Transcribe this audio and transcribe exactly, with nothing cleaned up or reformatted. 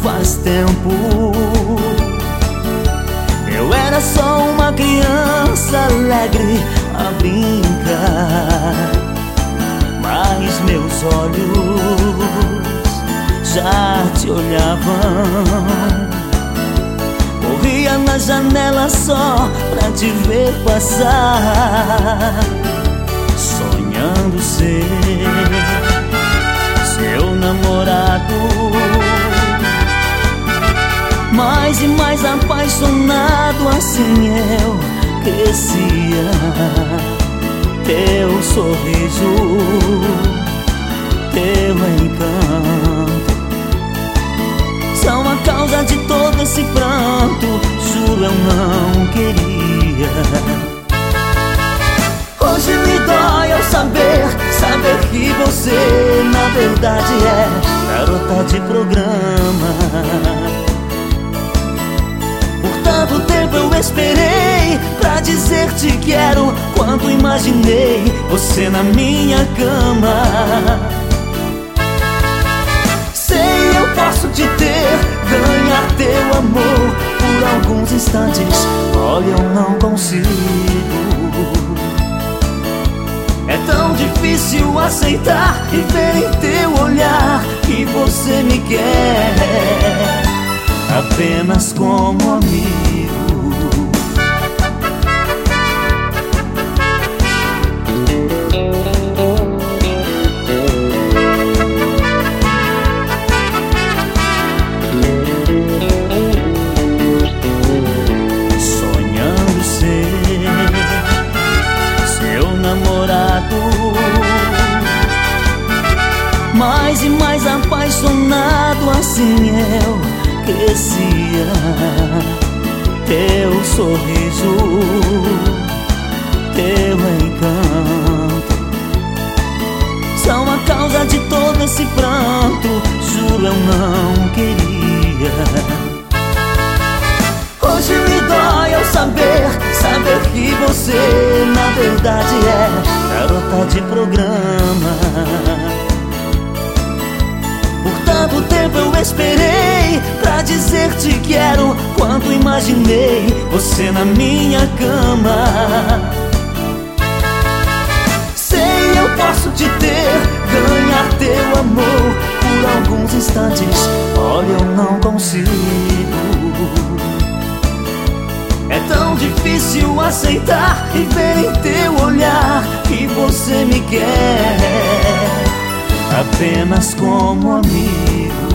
faz tempo. Eu era só uma criança alegre a brincar, mas meus olhos já te olhavam. Corria na janela só pra te ver passar, sonhando ser seu namorado. Mais e mais apaixonado assim eu crescia. Teu sorriso, teu encanto são a causa de todo esse pranto. Juro, eu não queria. Hoje me dói ao saber, saber que você na verdade é garota de programa. Por tanto tempo eu esperei pra dizer te quero, quanto imaginei você na minha cama. Sei, eu posso te ter, ganhar teu amor por alguns instantes. Olha, eu não consigo. É tão difícil aceitar e ver em teu olhar que você me quer apenas como amigo. Sonhando ser seu namorado, mais e mais apaixonado assim eu crescia. Teu sorriso, teu encanto são a causa de todo esse pranto. Juro, eu não queria. Hoje me dói ao saber, saber que você na verdade é garota de programa. Por tanto tempo eu esperei pra dizer te quero, quanto imaginei você na minha cama. Sei, eu posso te ter, ganhar teu amor por alguns instantes. Olha, eu não consigo. É tão difícil aceitar e ver em teu olhar que você me quer apenas como amigo.